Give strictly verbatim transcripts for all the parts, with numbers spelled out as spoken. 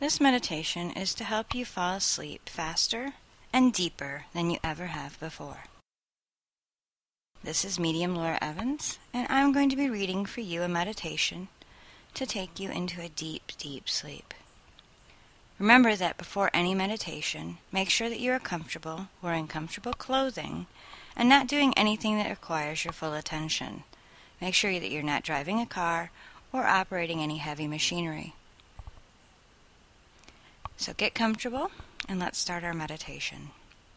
This meditation is to help you fall asleep faster and deeper than you ever have before. This is Medium Laura Evans, and I'm going to be reading for you a meditation to take you into a deep, deep sleep. Remember that before any meditation, make sure that you are comfortable, wearing comfortable clothing, and not doing anything that requires your full attention. Make sure that you're not driving a car or operating any heavy machinery. So get comfortable and let's start our meditation.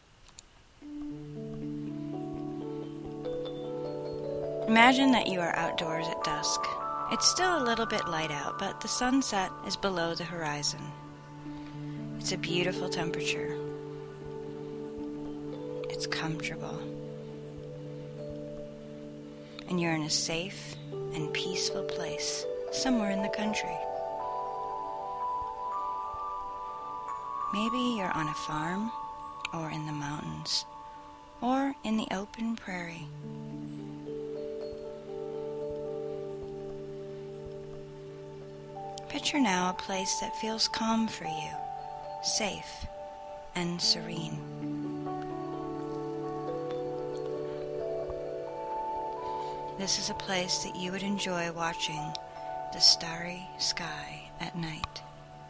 Imagine that you are outdoors at dusk. It's still a little bit light out, but the sunset is below the horizon. It's a beautiful temperature. It's comfortable. And you're in a safe and peaceful place somewhere in the country. Maybe you're on a farm, or in the mountains, or in the open prairie. Picture now a place that feels calm for you, safe and serene. This is a place that you would enjoy watching the starry sky at night.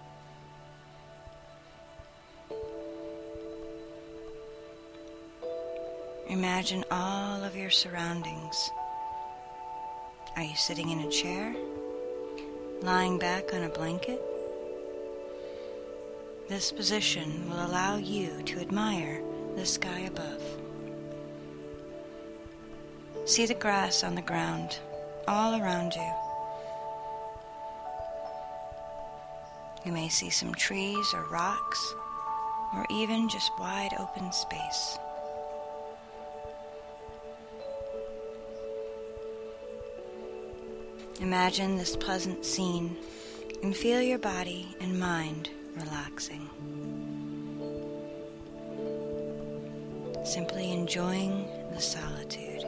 Imagine all of your surroundings. Are you sitting in a chair? Lying back on a blanket? This position will allow you to admire the sky above. See the grass on the ground all around you. You may see some trees or rocks, or even just wide open space. Imagine this pleasant scene and feel your body and mind relaxing. Simply enjoying the solitude.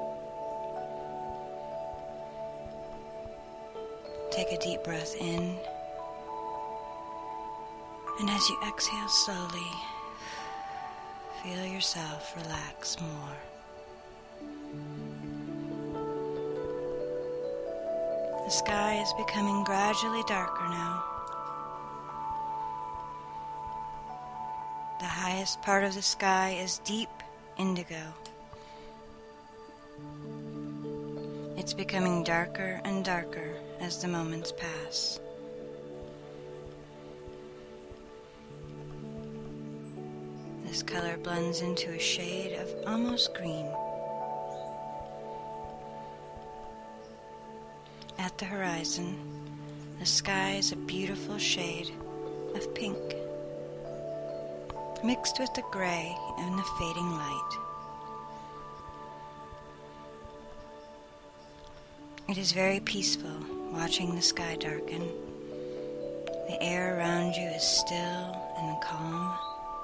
Take a deep breath in, and as you exhale slowly, feel yourself relax more. The sky is becoming gradually darker now. The highest part of the sky is deep indigo. It's becoming darker and darker as the moments pass. This color blends into a shade of almost green. At the horizon, the sky is a beautiful shade of pink, mixed with the gray and the fading light. It is very peaceful watching the sky darken. The air around you is still and calm.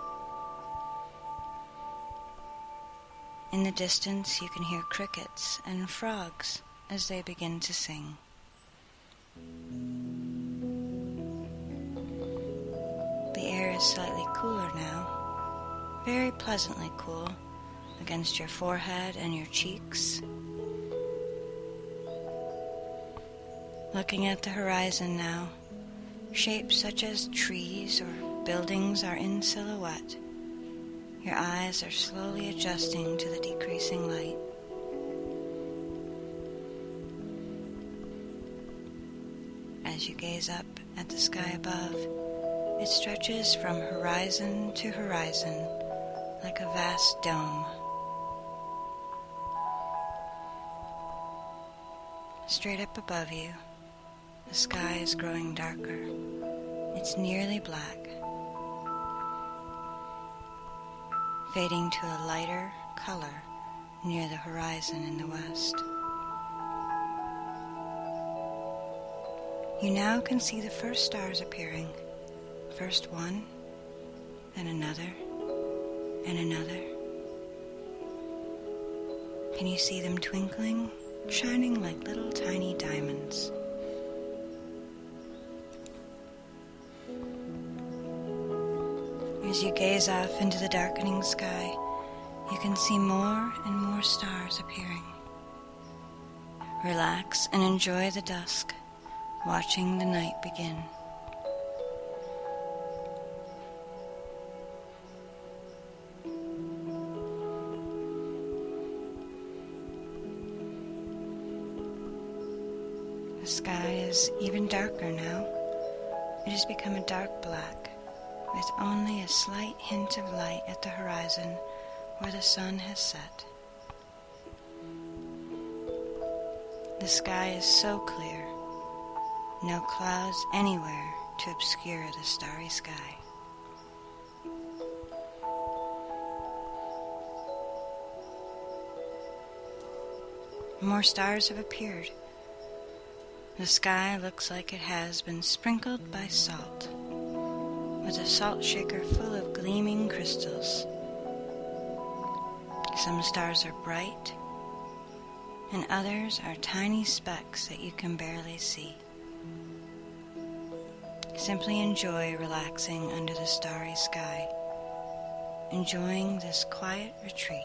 In the distance, you can hear crickets and frogs as they begin to sing. The air is slightly cooler now, very pleasantly cool against your forehead and your cheeks. Looking at the horizon now, shapes such as trees or buildings are in silhouette. Your eyes are slowly adjusting to the decreasing light. As you gaze up at the sky above, it stretches from horizon to horizon like a vast dome. Straight up above you, the sky is growing darker. It's nearly black, fading to a lighter color near the horizon in the west. You now can see the first stars appearing. First one, then another, and another. Can you see them twinkling, shining like little tiny diamonds? As you gaze off into the darkening sky, you can see more and more stars appearing. Relax and enjoy the dusk, watching the night begin. The sky is even darker now. It has become a dark black, with only a slight hint of light at the horizon where the sun has set. The sky is so clear, no clouds anywhere to obscure the starry sky. More stars have appeared. The sky looks like it has been sprinkled by salt, with a salt shaker full of gleaming crystals. Some stars are bright, and others are tiny specks that you can barely see. Simply enjoy relaxing under the starry sky, enjoying this quiet retreat.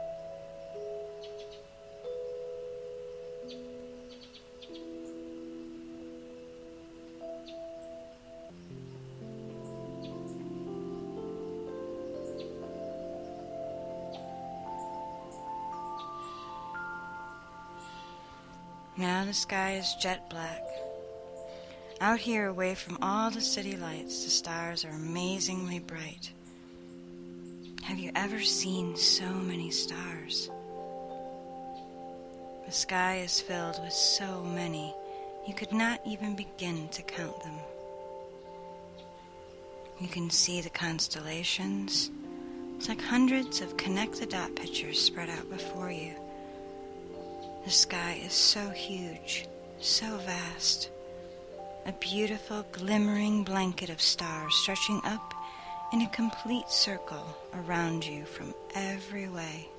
Now the sky is jet black. Out here, away from all the city lights, the stars are amazingly bright. Have you ever seen so many stars? The sky is filled with so many, you could not even begin to count them. You can see the constellations. It's like hundreds of connect-the-dot pictures spread out before you. The sky is so huge, so vast. A beautiful glimmering blanket of stars stretching up in a complete circle around you from every way.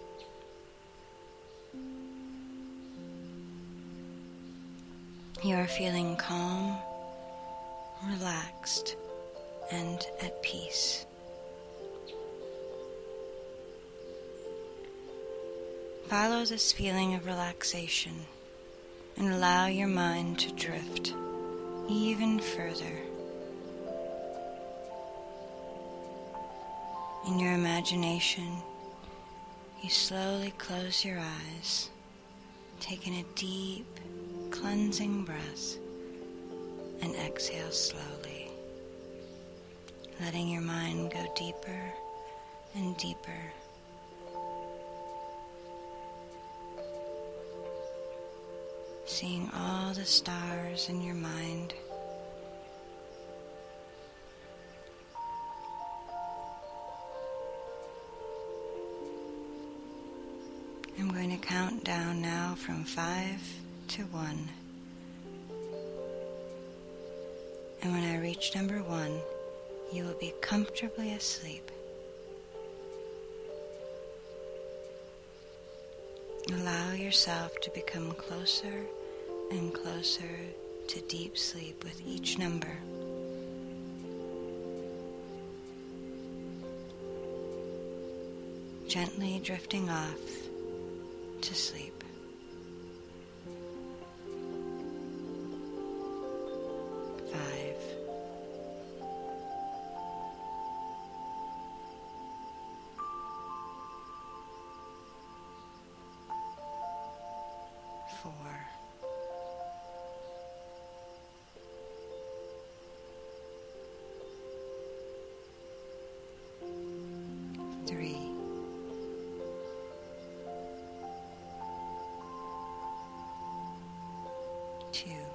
You are feeling calm, relaxed, and at peace. Follow this feeling of relaxation and allow your mind to drift even further. In your imagination, you slowly close your eyes, taking a deep, cleansing breath, and exhale slowly, letting your mind go deeper and deeper. Seeing all the stars in your mind. I'm going to count down now from five to one. And when I reach number one, you will be comfortably asleep. Allow yourself to become closer and closer to deep sleep with each number. Gently drifting off to sleep. Five. Four. Three. Two.